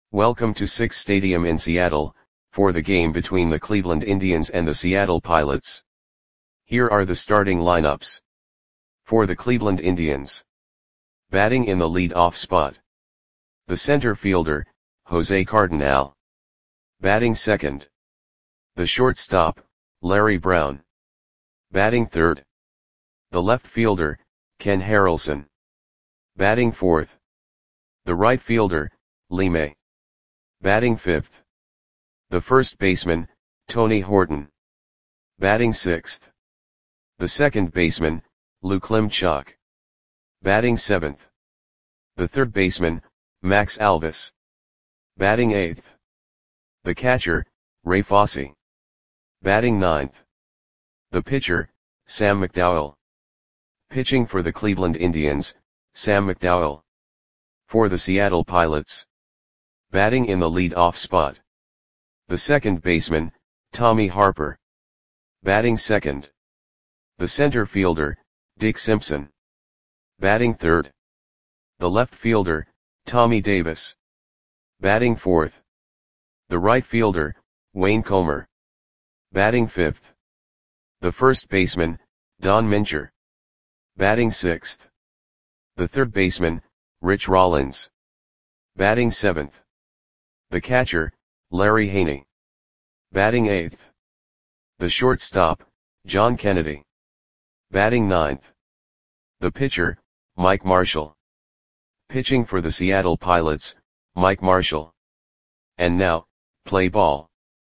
Welcome to Sick's Stadium in Seattle, for the game between the Cleveland Indians and the Seattle Pilots. Here are the starting lineups. For the Cleveland Indians. Batting in the lead-off spot. The center fielder, Jose Cardenal. Batting second. The shortstop, Larry Brown. Batting third. The left fielder, Ken Harrelson. Batting fourth. The right fielder, Lee May. Batting fifth. The first baseman, Tony Horton. Batting sixth. The second baseman, Lou Klimchak. Batting seventh. The third baseman, Max Alvis. Batting eighth. The catcher, Ray Fosse. Batting ninth. The pitcher, Sam McDowell. Pitching for the Cleveland Indians, Sam McDowell. For the Seattle Pilots. Batting in the lead-off spot. The second baseman, Tommy Harper. Batting second. The center fielder, Dick Simpson. Batting third. The left fielder, Tommy Davis. Batting fourth. The right fielder, Wayne Comer. Batting fifth. The first baseman, Don Mincher. Batting sixth. The third baseman, Rich Rollins. Batting seventh. The catcher, Larry Haney. Batting eighth. The shortstop, John Kennedy. Batting ninth. The pitcher, Mike Marshall. Pitching for the Seattle Pilots, Mike Marshall. And now, play ball.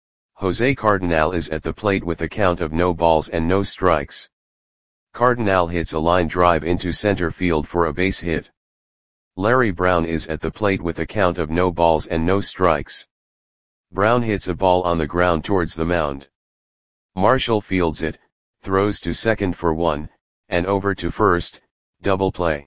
Jose Cardenal is at the plate with a count of no balls and no strikes. Cardenal hits a line drive into center field for a base hit. Larry Brown is at the plate with a count of no balls and no strikes. Brown hits a ball on the ground towards the mound. Marshall fields it, throws to second for one, and over to first, double play.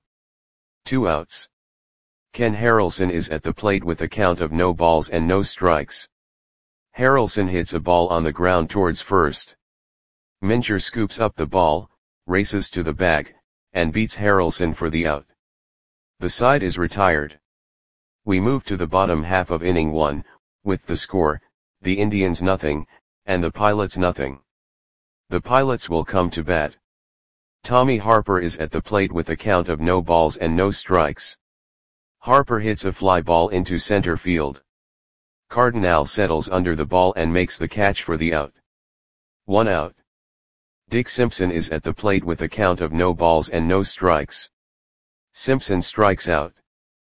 2 outs. Ken Harrelson is at the plate with a count of no balls and no strikes. Harrelson hits a ball on the ground towards first. Mincher scoops up the ball, races to the bag, and beats Harrelson for the out. The side is retired. We move to the bottom half of inning 1, with the score, the Indians nothing, and the Pilots nothing. The Pilots will come to bat. Tommy Harper is at the plate with a count of no balls and no strikes. Harper hits a fly ball into center field. Cardenal settles under the ball and makes the catch for the out. 1 out. Dick Simpson is at the plate with a count of no balls and no strikes. Simpson strikes out.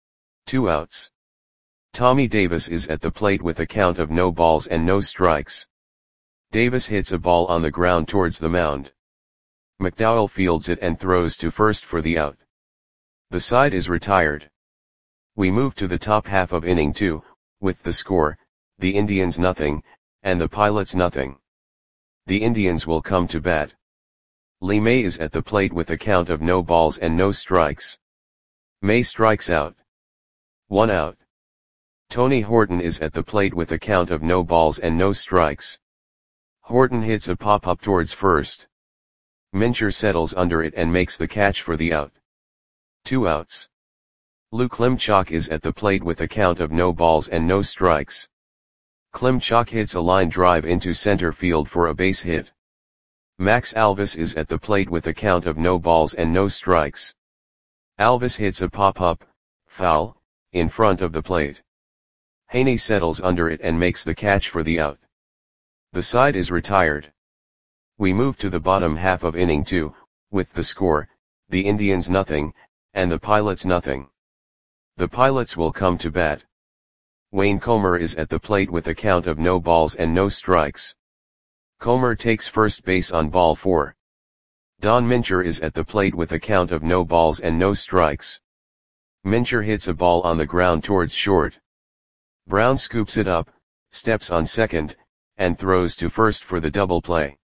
2 outs. Tommy Davis is at the plate with a count of no balls and no strikes. Davis hits a ball on the ground towards the mound. McDowell fields it and throws to first for the out. The side is retired. We move to the top half of inning 2, with the score, the Indians nothing, and the Pilots nothing. The Indians will come to bat. Lee May is at the plate with a count of no balls and no strikes. May strikes out. 1 out. Tony Horton is at the plate with a count of no balls and no strikes. Horton hits a pop-up towards first. Mincher settles under it and makes the catch for the out. 2 outs. Lou Klimchak is at the plate with a count of no balls and no strikes. Klimchak hits a line drive into center field for a base hit. Max Alvis is at the plate with a count of no balls and no strikes. Alvis hits a pop-up, foul, in front of the plate. Haney settles under it and makes the catch for the out. The side is retired. We move to the bottom half of inning 2, with the score, the Indians nothing, and the Pilots nothing. The Pilots will come to bat. Wayne Comer is at the plate with a count of no balls and no strikes. Comer takes first base on ball 4. Don Mincher is at the plate with a count of no balls and no strikes. Mincher hits a ball on the ground towards short. Brown scoops it up, steps on second, and throws to first for the double play.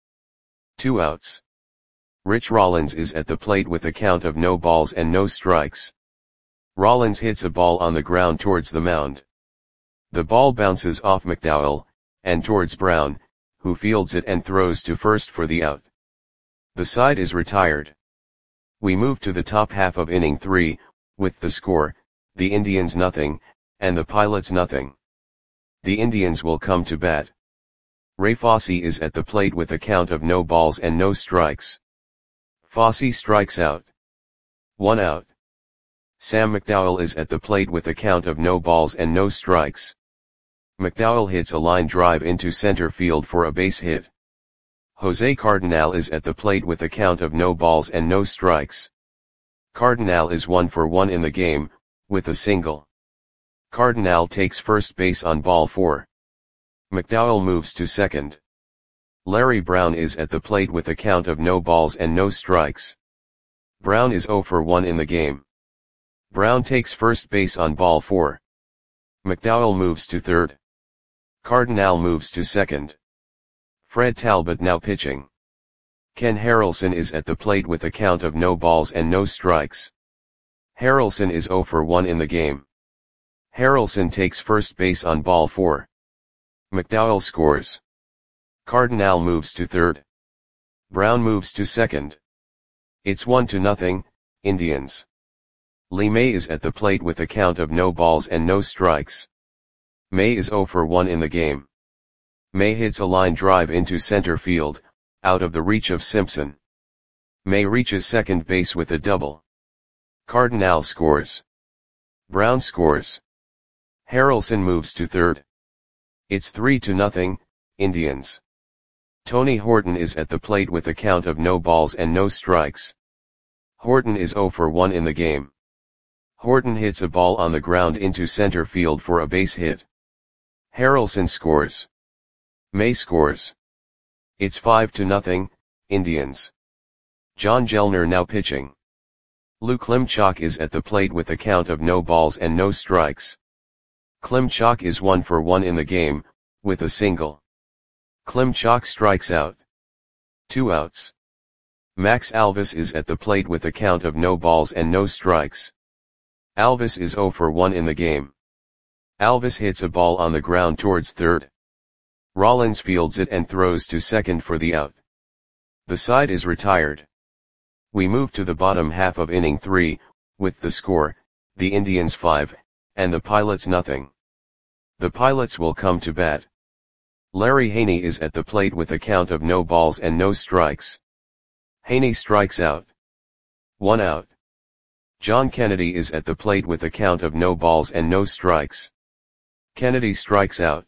2 outs. Rich Rollins is at the plate with a count of no balls and no strikes. Rollins hits a ball on the ground towards the mound. The ball bounces off McDowell, and towards Brown, who fields it and throws to first for the out. The side is retired. We move to the top half of inning 3, with the score, the Indians nothing, and the Pilots nothing. The Indians will come to bat. Ray Fosse is at the plate with a count of no balls and no strikes. Fosse strikes out. 1 out. Sam McDowell is at the plate with a count of no balls and no strikes. McDowell hits a line drive into center field for a base hit. Jose Cardinal is at the plate with a count of no balls and no strikes. Cardinal is 1 for 1 in the game, with a single. Cardinal takes first base on ball 4. McDowell moves to second. Larry Brown is at the plate with a count of no balls and no strikes. Brown is 0 for 1 in the game. Brown takes first base on ball 4. McDowell moves to third. Cardinal moves to second. Fred Talbot now pitching. Ken Harrelson is at the plate with a count of no balls and no strikes. Harrelson is 0 for 1 in the game. Harrelson takes first base on ball 4. McDowell scores. Cardinal moves to third. Brown moves to second. It's 1-0, Indians. Lee May is at the plate with a count of no balls and no strikes. May is 0 for 1 in the game. May hits a line drive into center field, out of the reach of Simpson. May reaches second base with a double. Cardinal scores. Brown scores. Harrelson moves to third. It's 3-0, Indians. Tony Horton is at the plate with a count of no balls and no strikes. Horton is 0 for 1 in the game. Horton hits a ball on the ground into center field for a base hit. Harrelson scores. May scores. It's 5-0, Indians. John Gellner now pitching. Lou Klimchak is at the plate with a count of no balls and no strikes. Klimchak is 1 for 1 in the game, with a single. Klimchak strikes out. 2 outs. Max Alvis is at the plate with a count of no balls and no strikes. Alvis is 0 for 1 in the game. Alvis hits a ball on the ground towards third. Rollins fields it and throws to second for the out. The side is retired. We move to the bottom half of inning 3, with the score, the Indians 5, and the Pilots nothing. The Pilots will come to bat. Larry Haney is at the plate with a count of no balls and no strikes. Haney strikes out. 1 out. John Kennedy is at the plate with a count of no balls and no strikes. Kennedy strikes out.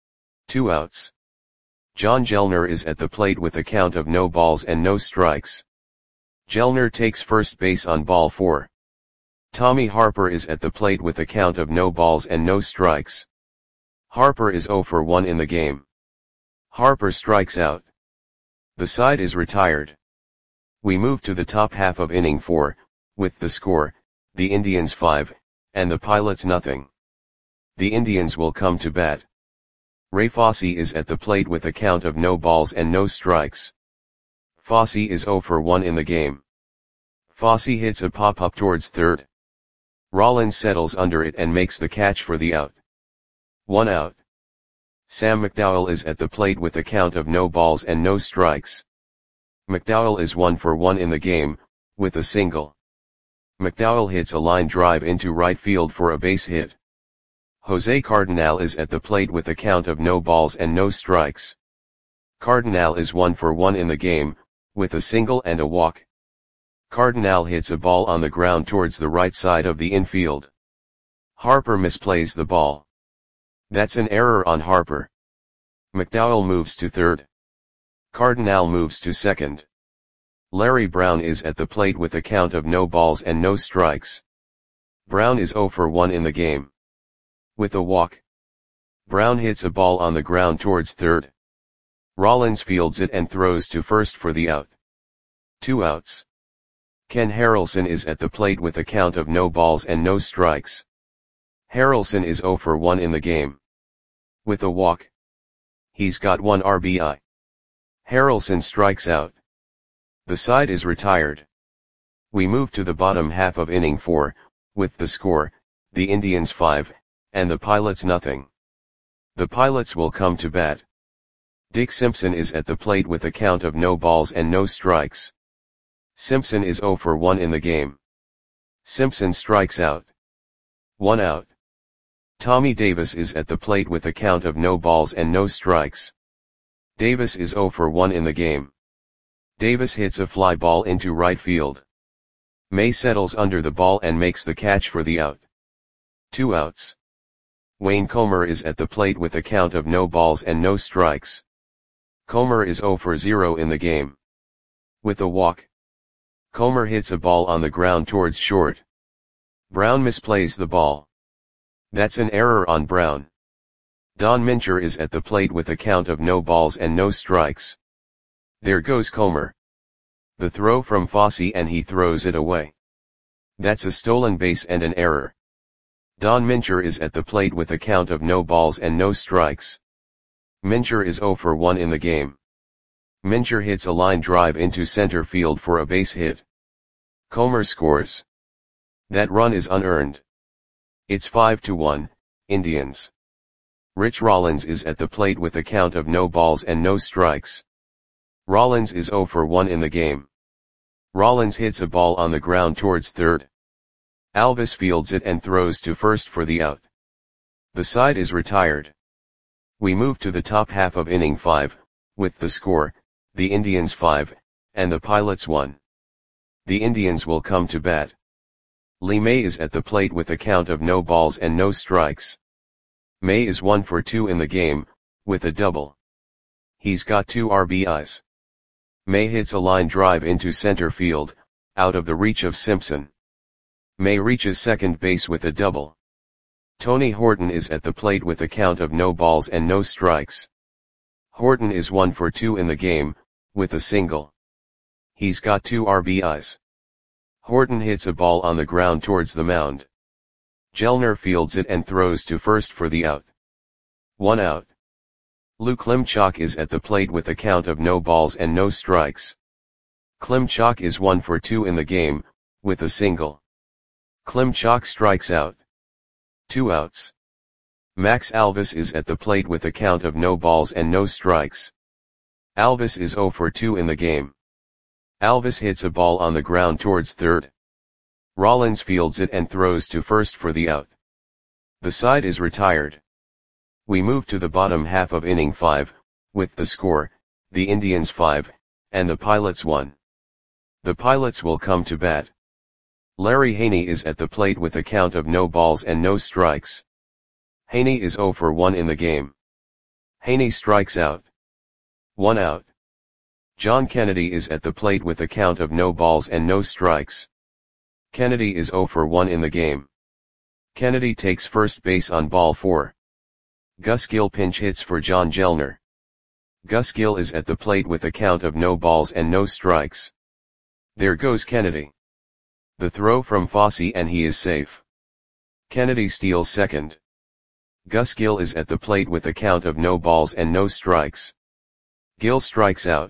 2 outs. John Gellner is at the plate with a count of no balls and no strikes. Gellner takes first base on ball 4. Tommy Harper is at the plate with a count of no balls and no strikes. Harper is 0 for 1 in the game. Harper strikes out. The side is retired. We move to the top half of inning 4, with the score, the Indians 5, and the Pilots nothing. The Indians will come to bat. Ray Fosse is at the plate with a count of no balls and no strikes. Fosse is 0 for 1 in the game. Fosse hits a pop-up towards third. Rollins settles under it and makes the catch for the out. 1 out. Sam McDowell is at the plate with a count of no balls and no strikes. McDowell is 1 for 1 in the game, with a single. McDowell hits a line drive into right field for a base hit. Jose Cardinal is at the plate with a count of no balls and no strikes. Cardinal is 1 for 1 in the game, with a single and a walk. Cardinal hits a ball on the ground towards the right side of the infield. Harper misplays the ball. That's an error on Harper. McDowell moves to third. Cardinal moves to second. Larry Brown is at the plate with a count of no balls and no strikes. Brown is 0 for 1 in the game. With a walk. Brown hits a ball on the ground towards third. Rollins fields it and throws to first for the out. 2 outs. Ken Harrelson is at the plate with a count of no balls and no strikes. Harrelson is 0 for 1 in the game. With a walk. He's got 1 RBI. Harrelson strikes out. The side is retired. We move to the bottom half of inning 4, with the score, the Indians 5, and the Pilots nothing. The Pilots will come to bat. Dick Simpson is at the plate with a count of no balls and no strikes. Simpson is 0 for 1 in the game. Simpson strikes out. 1 out. Tommy Davis is at the plate with a count of no balls and no strikes. Davis is 0 for 1 in the game. Davis hits a fly ball into right field. May settles under the ball and makes the catch for the out. 2 outs. Wayne Comer is at the plate with a count of no balls and no strikes. Comer is 0 for 0 in the game. With a walk, Comer hits a ball on the ground towards short. Brown misplays the ball. That's an error on Brown. Don Mincher is at the plate with a count of no balls and no strikes. There goes Comer. The throw from Fosse and he throws it away. That's a stolen base and an error. Don Mincher is at the plate with a count of no balls and no strikes. Mincher is 0 for 1 in the game. Mincher hits a line drive into center field for a base hit. Comer scores. That run is unearned. It's 5-1, Indians. Rich Rollins is at the plate with a count of no balls and no strikes. Rollins is 0 for 1 in the game. Rollins hits a ball on the ground towards third. Alvis fields it and throws to first for the out. The side is retired. We move to the top half of inning 5, with the score, the Indians 5, and the Pilots 1. The Indians will come to bat. Lee May is at the plate with a count of no balls and no strikes. May is 1 for 2 in the game, with a double. He's got 2 RBIs. May hits a line drive into center field, out of the reach of Simpson. May reaches second base with a double. Tony Horton is at the plate with a count of no balls and no strikes. Horton is 1 for 2 in the game, with a single. He's got 2 RBIs. Horton hits a ball on the ground towards the mound. Gellner fields it and throws to first for the out. 1 out. Lou Klimchak is at the plate with a count of no balls and no strikes. Klimchak is 1 for 2 in the game, with a single. Klimchak strikes out. 2 outs. Max Alvis is at the plate with a count of no balls and no strikes. Alvis is 0 for 2 in the game. Alvis hits a ball on the ground towards third. Rollins fields it and throws to first for the out. The side is retired. We move to the bottom half of inning 5, with the score, the Indians 5, and the Pilots 1. The Pilots will come to bat. Larry Haney is at the plate with a count of no balls and no strikes. Haney is 0 for 1 in the game. Haney strikes out. 1 out. John Kennedy is at the plate with a count of no balls and no strikes. Kennedy is 0 for 1 in the game. Kennedy takes first base on ball 4. Gus Gill pinch hits for John Gellner. Gus Gill is at the plate with a count of no balls and no strikes. There goes Kennedy. The throw from Fosse and he is safe. Kennedy steals second. Gus Gill is at the plate with a count of no balls and no strikes. Gill strikes out.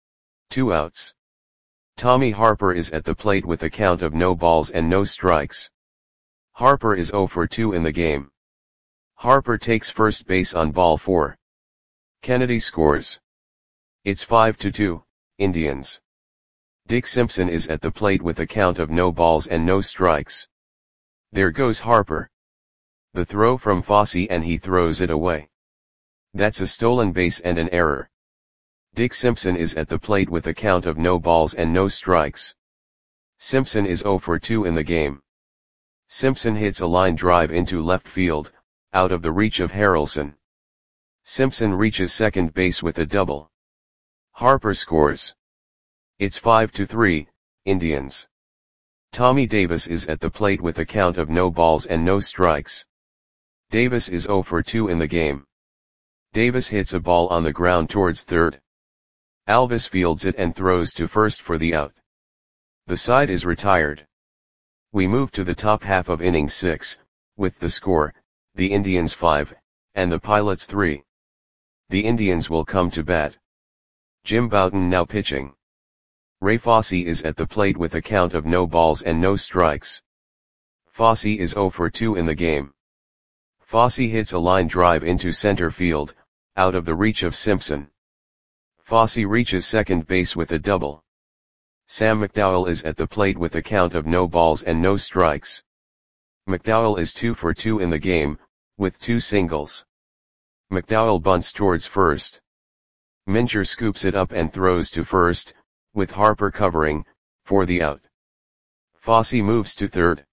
2 outs. Tommy Harper is at the plate with a count of no balls and no strikes. Harper is 0 for 2 in the game. Harper takes first base on ball 4. Kennedy scores. It's 5-2, Indians. Dick Simpson is at the plate with a count of no balls and no strikes. There goes Harper. The throw from Fosse and he throws it away. That's a stolen base and an error. Dick Simpson is at the plate with a count of no balls and no strikes. Simpson is 0 for 2 in the game. Simpson hits a line drive into left field, out of the reach of Harrelson. Simpson reaches second base with a double. Harper scores. It's 5-3, Indians. Tommy Davis is at the plate with a count of no balls and no strikes. Davis is 0 for 2 in the game. Davis hits a ball on the ground towards third. Alvis fields it and throws to first for the out. The side is retired. We move to the top half of inning 6, with the score, the Indians 5, and the Pilots 3. The Indians will come to bat. Jim Bouton now pitching. Ray Fosse is at the plate with a count of no balls and no strikes. Fosse is 0 for 2 in the game. Fosse hits a line drive into center field, out of the reach of Simpson. Fosse reaches second base with a double. Sam McDowell is at the plate with a count of no balls and no strikes. McDowell is 2 for 2 in the game, with 2 singles. McDowell bunts towards first. Mincher scoops it up and throws to first, with Harper covering, for the out. Fosse moves to third.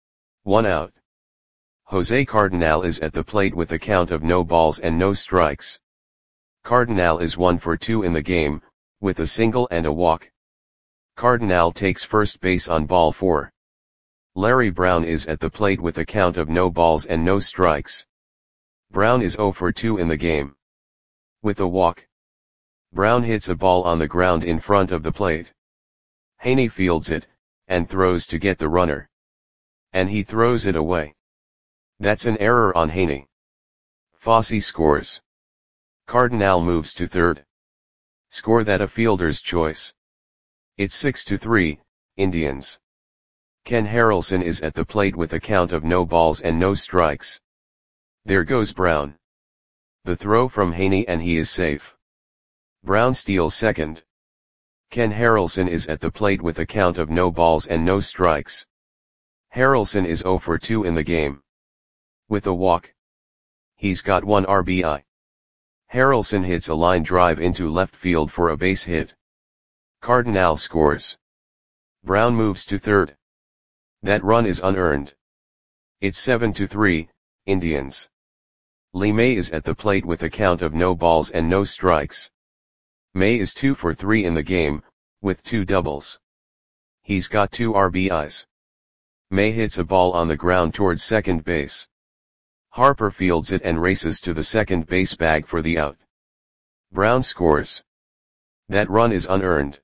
1 out. Jose Cardinal is at the plate with a count of no balls and no strikes. Cardinal is 1 for 2 in the game, with a single and a walk. Cardinal takes first base on ball 4. Larry Brown is at the plate with a count of no balls and no strikes. Brown is 0 for 2 in the game. With a walk. Brown hits a ball on the ground in front of the plate. Haney fields it, and throws to get the runner. And he throws it away. That's an error on Haney. Fosse scores. Cardinal moves to third. Score that a fielder's choice. It's 6-3, Indians. Ken Harrelson is at the plate with a count of no balls and no strikes. There goes Brown. The throw from Haney and he is safe. Brown steals second. Ken Harrelson is at the plate with a count of no balls and no strikes. Harrelson is 0 for 2 in the game. With a walk. He's got 1 RBI. Harrelson hits a line drive into left field for a base hit. Cardinal scores. Brown moves to third. That run is unearned. It's 7-3, Indians. Lee May is at the plate with a count of no balls and no strikes. May is 2 for 3 in the game, with 2 doubles. He's got 2 RBIs. May hits a ball on the ground towards second base. Harper fields it and races to the second base bag for the out. Brown scores. That run is unearned.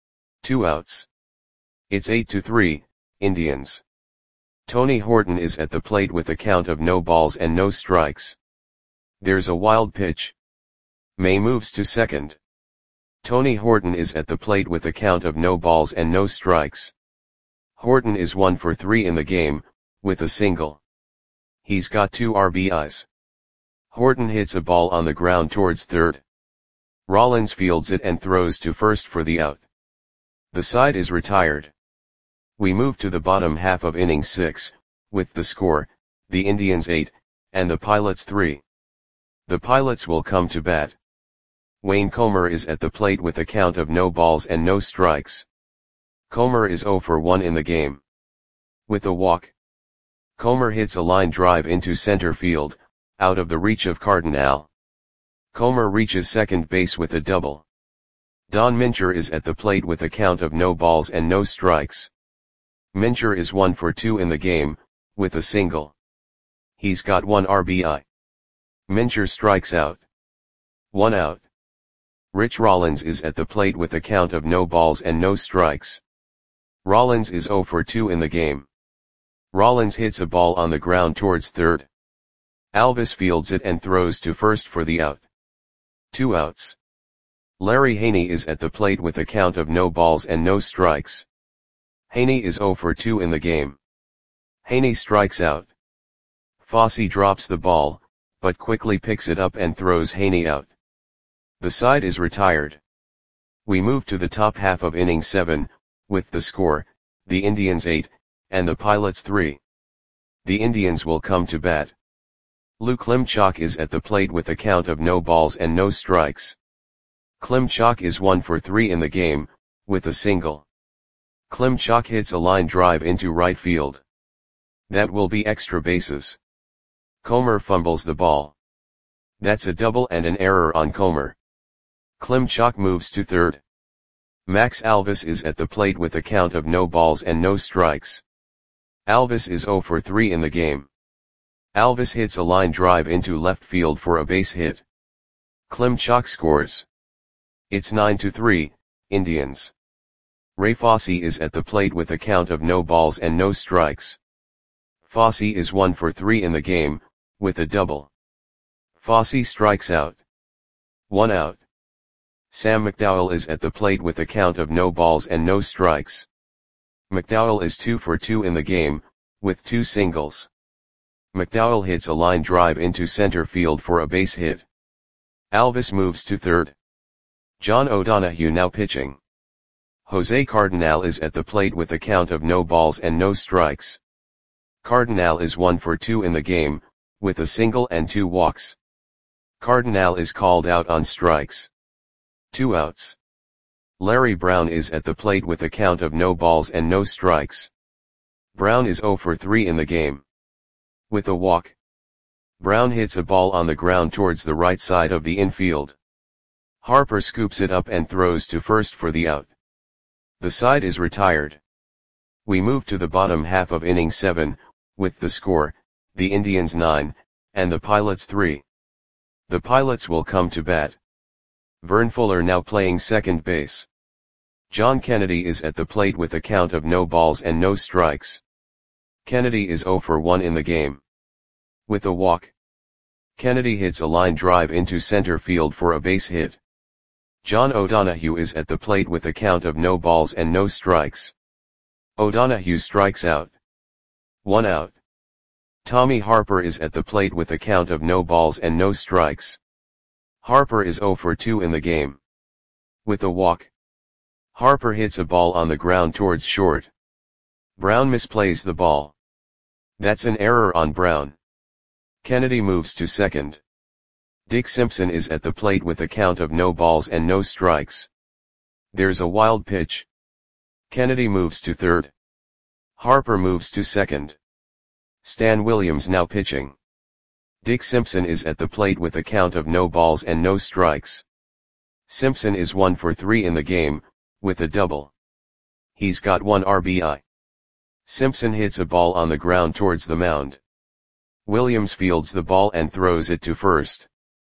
2 outs. It's 8-3, Indians. Tony Horton is at the plate with a count of no balls and no strikes. There's a wild pitch. May moves to second. Tony Horton is at the plate with a count of no balls and no strikes. Horton is 1 for 3 in the game, with a single. He's got 2 RBIs. Horton hits a ball on the ground towards third. Rollins fields it and throws to first for the out. The side is retired. We move to the bottom half of inning 6, with the score, the Indians 8, and the Pilots 3. The Pilots will come to bat. Wayne Comer is at the plate with a count of no balls and no strikes. Comer is 0 for 1 in the game. With a walk. Comer hits a line drive into center field, out of the reach of Cardinal. Comer reaches second base with a double. Don Mincher is at the plate with a count of no balls and no strikes. Mincher is 1 for 2 in the game, with a single. He's got 1 RBI. Mincher strikes out. 1 out. Rich Rollins is at the plate with a count of no balls and no strikes. Rollins is 0 for 2 in the game. Rollins hits a ball on the ground towards third. Alvis fields it and throws to first for the out. 2 outs. Larry Haney is at the plate with a count of no balls and no strikes. Haney is 0 for 2 in the game. Haney strikes out. Fosse drops the ball, but quickly picks it up and throws Haney out. The side is retired. We move to the top half of inning 7, with the score, the Indians 8, and the Pilots 3. The Indians will come to bat. Lou Klimchak is at the plate with a count of no balls and no strikes. Klimchak is 1 for 3 in the game, with a single. Klimchak hits a line drive into right field. That will be extra bases. Comer fumbles the ball. That's a double and an error on Comer. Klimchak moves to third. Max Alvis is at the plate with a count of no balls and no strikes. Alvis is 0 for 3 in the game. Alvis hits a line drive into left field for a base hit. Klimchak scores. It's 9-3, Indians. Ray Fosse is at the plate with a count of no balls and no strikes. Fosse is 1 for 3 in the game, with a double. Fosse strikes out. 1 out. Sam McDowell is at the plate with a count of no balls and no strikes. McDowell is 2 for 2 in the game, with 2 singles. McDowell hits a line drive into center field for a base hit. Alvis moves to third. John O'Donohue now pitching. Jose Cardinal is at the plate with a count of no balls and no strikes. Cardinal is 1 for 2 in the game, with a single and 2 walks. Cardinal is called out on strikes. 2 outs. Larry Brown is at the plate with a count of no balls and no strikes. Brown is 0 for 3 in the game. With a walk, Brown hits a ball on the ground towards the right side of the infield. Harper scoops it up and throws to first for the out. The side is retired. We move to the bottom half of inning 7, with the score, the Indians 9, and the Pilots 3. The Pilots will come to bat. Vern Fuller now playing second base. John Kennedy is at the plate with a count of no balls and no strikes. Kennedy is 0 for 1 in the game. With a walk, Kennedy hits a line drive into center field for a base hit. John O'Donohue is at the plate with a count of no balls and no strikes. O'Donohue strikes out. 1 out. Tommy Harper is at the plate with a count of no balls and no strikes. Harper is 0 for 2 in the game. With a walk, Harper hits a ball on the ground towards short. Brown misplays the ball. That's an error on Brown. Kennedy moves to second. Dick Simpson is at the plate with a count of no balls and no strikes. There's a wild pitch. Kennedy moves to third. Harper moves to second. Stan Williams now pitching. Dick Simpson is at the plate with a count of no balls and no strikes. Simpson is 1 for 3 in the game, with a double. He's got 1 RBI. Simpson hits a ball on the ground towards the mound. Williams fields the ball and throws it to first.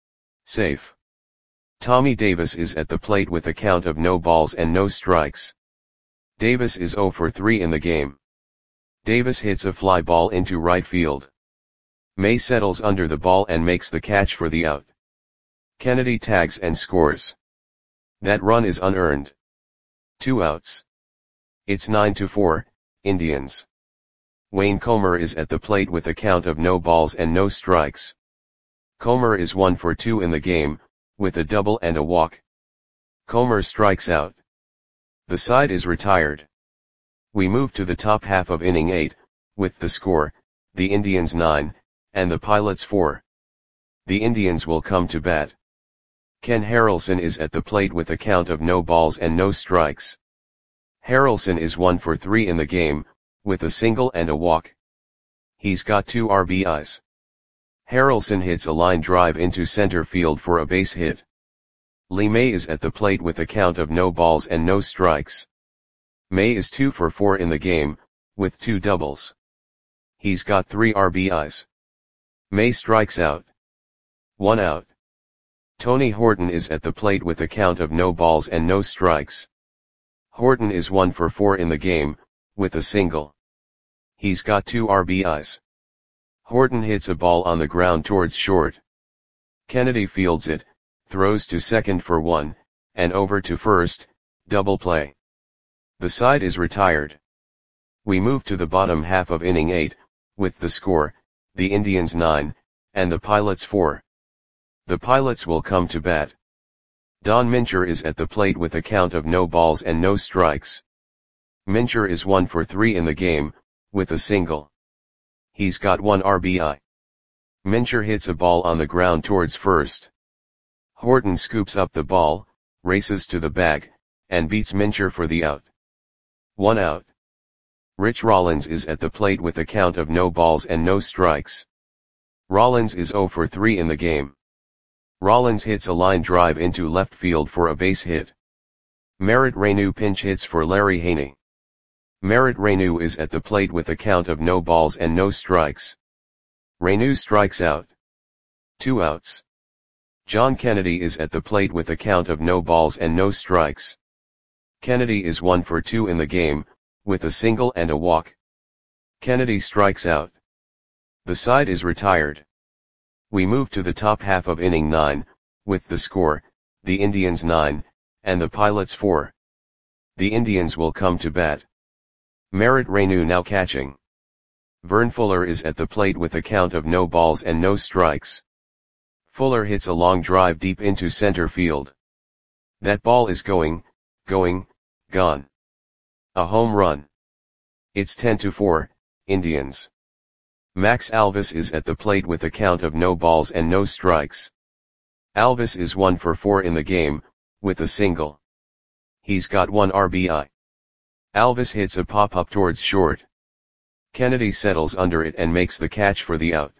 Safe. Tommy Davis is at the plate with a count of no balls and no strikes. Davis is 0 for 3 in the game. Davis hits a fly ball into right field. May settles under the ball and makes the catch for the out. Kennedy tags and scores. That run is unearned. 2 outs. It's 9-4, Indians. Wayne Comer is at the plate with a count of no balls and no strikes. Comer is 1 for 2 in the game, with a double and a walk. Comer strikes out. The side is retired. We move to the top half of inning 8, with the score, the Indians 9, and the Pilots 4. The Indians will come to bat. Ken Harrelson is at the plate with a count of no balls and no strikes. Harrelson is 1 for 3 in the game, with a single and a walk. He's got 2 RBIs. Harrelson hits a line drive into center field for a base hit. Lee May is at the plate with a count of no balls and no strikes. May is 2 for 4 in the game, with 2 doubles. He's got 3 RBIs. May strikes out. 1 out. Tony Horton is at the plate with a count of no balls and no strikes. Horton is 1 for 4 in the game, with a single. He's got 2 RBIs. Horton hits a ball on the ground towards short. Kennedy fields it, throws to second for 1, and over to first, double play. The side is retired. We move to the bottom half of inning 8, with the score, the Indians 9, and the Pilots 4. The Pilots will come to bat. Don Mincher is at the plate with a count of no balls and no strikes. Mincher is 1 for 3 in the game, with a single. He's got 1 RBI. Mincher hits a ball on the ground towards first. Horton scoops up the ball, races to the bag, and beats Mincher for the out. 1 out. Rich Rollins is at the plate with a count of no balls and no strikes. Rollins is 0 for 3 in the game. Rollins hits a line drive into left field for a base hit. Merritt Reyneau pinch hits for Larry Haney. Merritt Reyneau is at the plate with a count of no balls and no strikes. Reyneau strikes out. 2 outs. John Kennedy is at the plate with a count of no balls and no strikes. Kennedy is 1 for 2 in the game, with a single and a walk. Kennedy strikes out. The side is retired. We move to the top half of inning 9, with the score, the Indians 9, and the Pilots 4. The Indians will come to bat. Merritt Reyneau now catching. Vern Fuller is at the plate with a count of no balls and no strikes. Fuller hits a long drive deep into center field. That ball is gone. A home run. It's 10-4, Indians. Max Alvis is at the plate with a count of no balls and no strikes. Alvis is 1 for 4 in the game, with a single. He's got 1 RBI. Alvis hits a pop-up towards short. Kennedy settles under it and makes the catch for the out.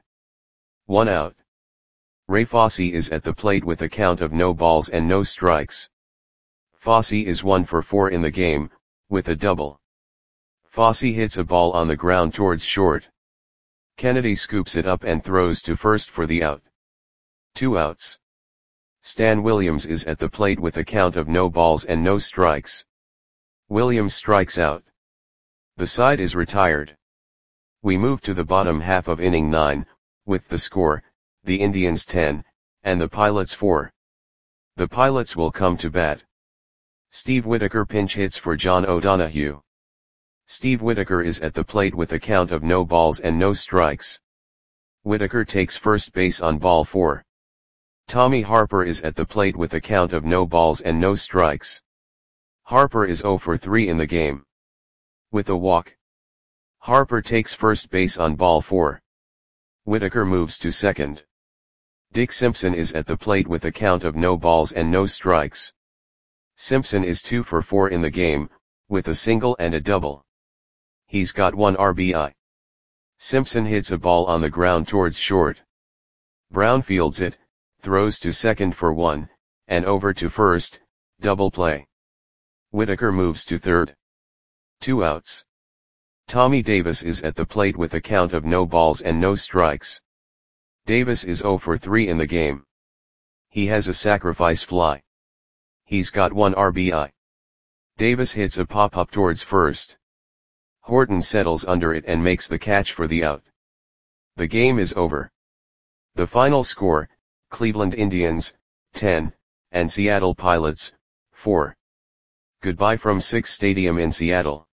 1 out. Ray Fosse is at the plate with a count of no balls and no strikes. Fosse is 1 for 4 in the game, with a double. Fosse hits a ball on the ground towards short. Kennedy scoops it up and throws to first for the out. 2 outs. Stan Williams is at the plate with a count of no balls and no strikes. Williams strikes out. The side is retired. We move to the bottom half of inning 9, with the score, the Indians 10, and the Pilots 4. The Pilots will come to bat. Steve Whitaker pinch hits for John O'Donohue. Steve Whitaker is at the plate with a count of no balls and no strikes. Whitaker takes first base on ball 4. Tommy Harper is at the plate with a count of no balls and no strikes. Harper is 0 for 3 in the game. With a walk. Harper takes first base on ball 4. Whitaker moves to second. Dick Simpson is at the plate with a count of no balls and no strikes. Simpson is 2 for 4 in the game, with a single and a double. He's got 1 RBI. Simpson hits a ball on the ground towards short. Brown fields it, throws to second for 1, and over to first, double play. Whitaker moves to third. 2 outs. Tommy Davis is at the plate with a count of no balls and no strikes. Davis is 0 for 3 in the game. He has a sacrifice fly. He's got 1 RBI. Davis hits a pop-up towards first. Horton settles under it and makes the catch for the out. The game is over. The final score, Cleveland Indians, 10, and Seattle Pilots, 4. Goodbye from Sick's Stadium in Seattle.